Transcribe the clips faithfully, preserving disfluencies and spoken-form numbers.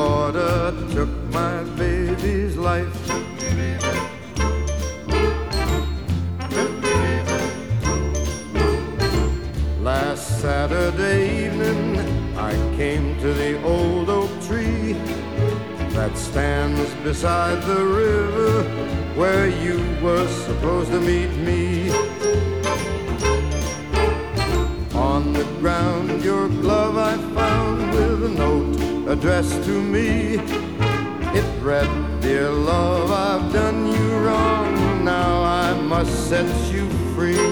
water took my baby's life. Last Saturday evening I came to the old oak tree that stands beside the river where you were supposed to meet me. On the ground your glove I found with a note addressed to me. It read, "Dear love, I've done you wrong, now I must set you free.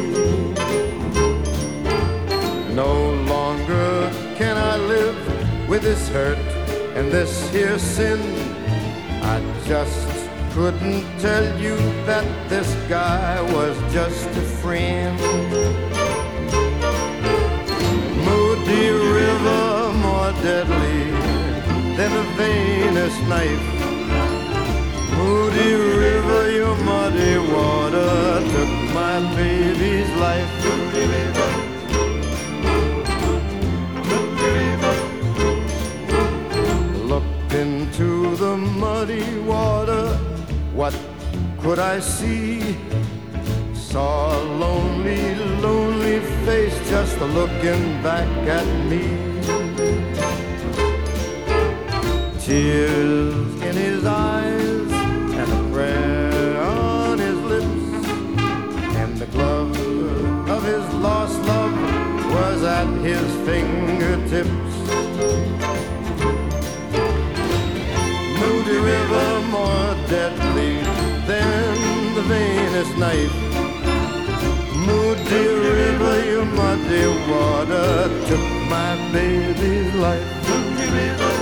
No longer can I live with this hurt and this here sin. I just couldn't tell you that this guy was just a friend." Moody river, more deadly than a vainest knife. Moody river, your muddy water took my baby's life. Moody river, Moody river. Looked into the muddy water, what could I see? Saw a lonely, lonely face just looking back at me. Tears in his eyes and a prayer on his lips, and the glove of his lost love was at his fingertips. Moody river, more deadly than the vainest knife. Moody river, your muddy water took my baby's life. Moody river.